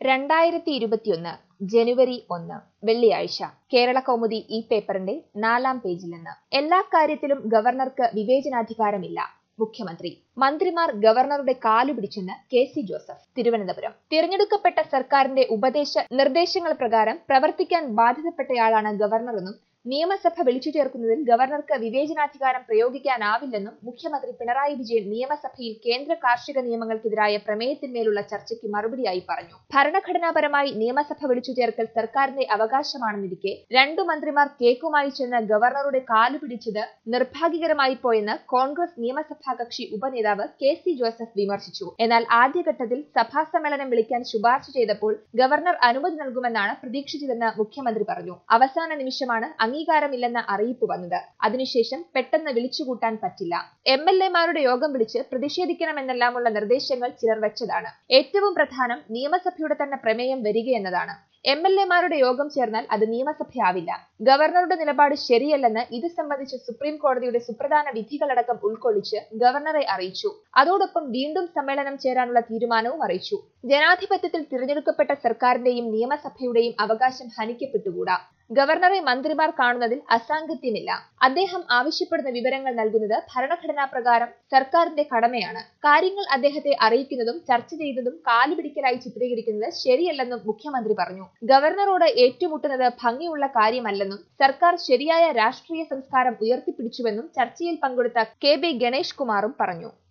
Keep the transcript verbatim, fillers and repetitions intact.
രണ്ടായിരത്തി ഇരുപത്തിയൊന്ന് ജനുവരി ഒന്ന് വെള്ളിയാഴ്ച കേരള കൗമുദി ഈ പേപ്പറിന്റെ നാലാം പേജിൽ നിന്ന് എല്ലാ കാര്യത്തിലും ഗവർണർക്ക് വിവേചനാധികാരമില്ല. മുഖ്യമന്ത്രി മന്ത്രിമാർ ഗവർണറുടെ കാലുപിടിച്ചെന്ന് കെ സി ജോസഫ്. തിരുവനന്തപുരം തിരഞ്ഞെടുക്കപ്പെട്ട സർക്കാരിന്റെ ഉപദേശ നിർദ്ദേശങ്ങൾ പ്രകാരം പ്രവർത്തിക്കാൻ ബാധ്യതപ്പെട്ടയാളാണ് ഗവർണറെന്നും നിയമസഭ വിളിച്ചു ചേർക്കുന്നതിൽ ഗവർണർക്ക് വിവേചനാധികാരം പ്രയോഗിക്കാനാവില്ലെന്നും മുഖ്യമന്ത്രി പിണറായി വിജയൻ നിയമസഭയിൽ കേന്ദ്ര കാർഷിക നിയമങ്ങൾക്കെതിരായ പ്രമേയത്തിന്മേലുള്ള ചർച്ചയ്ക്ക് മറുപടിയായി പറഞ്ഞു. ഭരണഘടനാപരമായി നിയമസഭ വിളിച്ചു ചേർക്കൽ സർക്കാരിന്റെ അവകാശമാണെന്നിരിക്കെ രണ്ടു മന്ത്രിമാർ കേക്കുമായി ചെന്ന് ഗവർണറുടെ കാലുപിടിച്ചത് നിർഭാഗ്യകരമായി പോയെന്ന് കോൺഗ്രസ് നിയമസഭാ കക്ഷി ഉപനേതാവ് കെ സി ജോസഫ് വിമർശിച്ചു. എന്നാൽ ആദ്യഘട്ടത്തിൽ സഭാ സമ്മേളനം വിളിക്കാൻ ശുപാർശ ചെയ്തപ്പോൾ ഗവർണർ അനുമതി നൽകുമെന്നാണ് പ്രതീക്ഷിച്ചതെന്ന് മുഖ്യമന്ത്രി പറഞ്ഞു. അവസാന നിമിഷമാണ് അംഗീകാരമില്ലെന്ന അറിയിപ്പ് വന്നത്. അതിനുശേഷം പെട്ടെന്ന് വിളിച്ചുകൂട്ടാൻ പറ്റില്ല. എം എൽ എമാരുടെ യോഗം വിളിച്ച് പ്രതിഷേധിക്കണമെന്നെല്ലാമുള്ള നിർദ്ദേശങ്ങൾ ചിലർ വെച്ചതാണ്. ഏറ്റവും പ്രധാനം നിയമസഭയുടെ തന്നെ പ്രമേയം വരികയെന്നതാണ്. എം എൽ എമാരുടെ യോഗം ചേർന്നാൽ അത് നിയമസഭയാവില്ല. ഗവർണറുടെ നിലപാട് ശരിയല്ലെന്ന് ഇത് സംബന്ധിച്ച് സുപ്രീം കോടതിയുടെ സുപ്രധാന വിധികളടക്കം ഉൾക്കൊള്ളിച്ച് ഗവർണറെ അറിയിച്ചു. അതോടൊപ്പം വീണ്ടും സമ്മേളനം ചേരാനുള്ള തീരുമാനവും അറിയിച്ചു. ജനാധിപത്യത്തിൽ തിരഞ്ഞെടുക്കപ്പെട്ട സർക്കാരിന്റെയും നിയമസഭയുടെയും അവകാശം ഹനിക്കപ്പെട്ടുകൂടാ. ഗവർണറെ മന്ത്രിമാർ കാണുന്നതിൽ അസാംഗത്യമില്ല. അദ്ദേഹം ആവശ്യപ്പെടുന്ന വിവരങ്ങൾ നൽകുന്നത് ഭരണഘടനാ പ്രകാരം സർക്കാരിന്റെ കടമയാണ്. കാര്യങ്ങൾ അദ്ദേഹത്തെ അറിയിക്കുന്നതും ചർച്ച ചെയ്യുന്നതും കാലുപിടിക്കലായി ചിത്രീകരിക്കുന്നത് ശരിയല്ലെന്നും മുഖ്യമന്ത്രി പറഞ്ഞു. ഗവർണറോട് ഏറ്റുമുട്ടുന്നത് ഭംഗിയുള്ള കാര്യമല്ലെന്നും സർക്കാർ ശരിയായ രാഷ്ട്രീയ സംസ്കാരം ഉയർത്തിപ്പിടിച്ചുവെന്നും ചർച്ചയിൽ പങ്കെടുത്ത കെ ബി ഗണേഷ് കുമാറും പറഞ്ഞു.